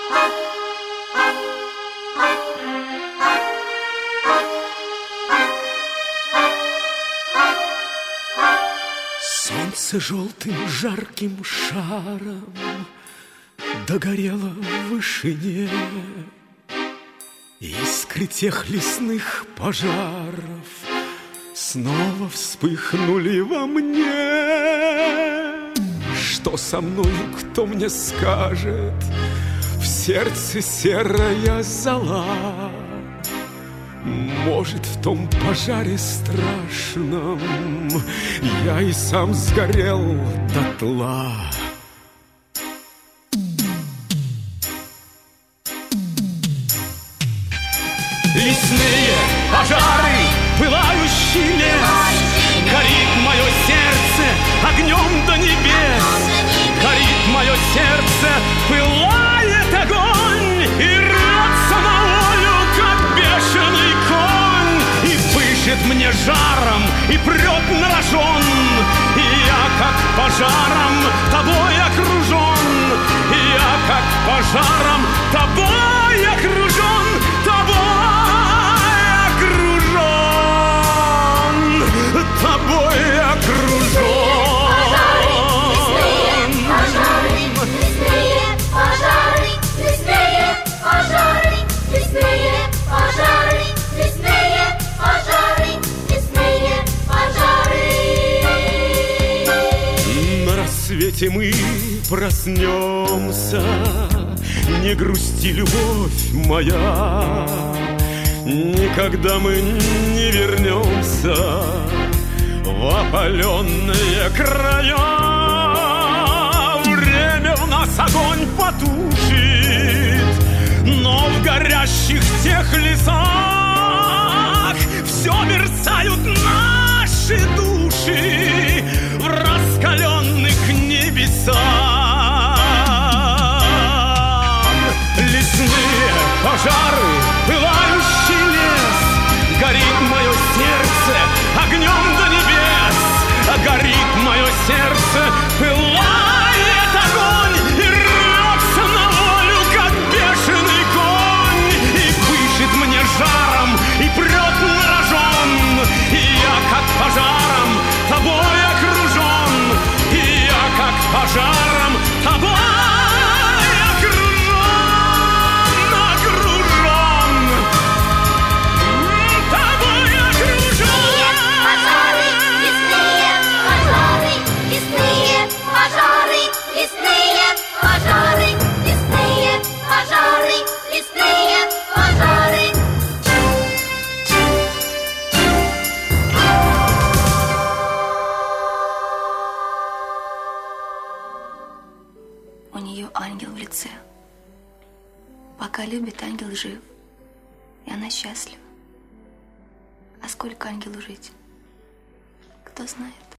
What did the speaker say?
Солнце желтым жарким шаром догорело в вышине. Искры тех лесных пожаров снова вспыхнули во мне. Что со мною, кто мне скажет? В сердце серая зола. Может, в том пожаре страшном я и сам сгорел дотла. Лесные пожары, пылающий лес, горит мое сердце огнем до небес. Горит мое сердце, пылает огонь и рвется на волю, как бешеный конь, и пышет мне жаром и прет на рожон. И я как пожаром тобой окружен, и я как пожаром тобой окружен, тобой окружен. Лесные пожары, лесные пожары, лесные пожары, лесные пожары, лесные пожары, лесные пожары. На рассвете мы проснемся, не грусти, любовь моя. Никогда мы не вернемся в опаленные края. Время в нас огонь потушит, но в горящих тех лесах все мерцают наши души в раскаленных небесах. Лесные пожары, пылающий лес, горит мое сердце огнем до небес. Горит мое сердце, пылает огонь и рвется на волю, как бешеный конь, и пышет мне жаром и прет на рожон. И я как пожаром тобой окружен, и я как пожаром тобой У нее ангел в лице. Пока любит, ангел жив, и она счастлива. А сколько ангелу жить, кто знает?